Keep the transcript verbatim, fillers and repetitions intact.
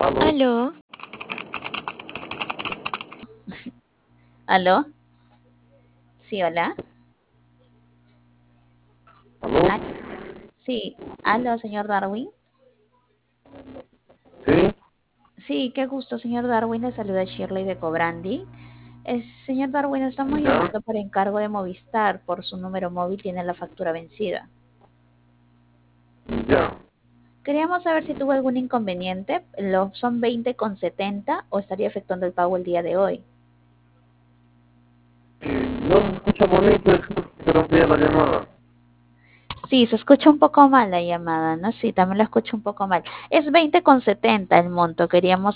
Aló, Aló, ¿aló? Sí, hola. aló, Ah, sí, aló, señor Darwin. sí, Sí, qué gusto, señor Darwin. Le saluda Shirley de Cobrandi. Eh, señor Darwin, estamos ya, llamando por encargo de Movistar. Por su número móvil tiene la factura vencida. ya. Queríamos saber si tuvo algún inconveniente. Lo, son veinte con setenta o estaría efectuando el pago el día de hoy. No se escucha bonito, es que interrumpía la llamada. Sí, se escucha un poco mal la llamada, ¿no? Sí, también la escucho un poco mal. Es veinte con setenta el monto. Queríamos